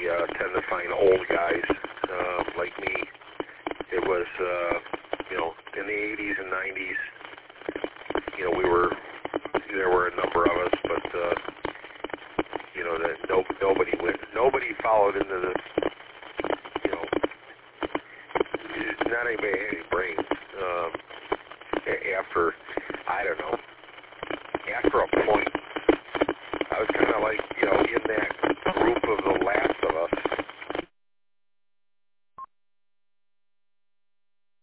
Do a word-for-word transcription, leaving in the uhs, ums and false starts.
uh, tend to find old guys um, like me. It was, uh, you know, in the eighties and nineties, you know, we were, there were a number of us, but, uh, you know, that no, nobody went, nobody followed into the, you know, not anybody had any brains. Um, after, I don't know, after a point,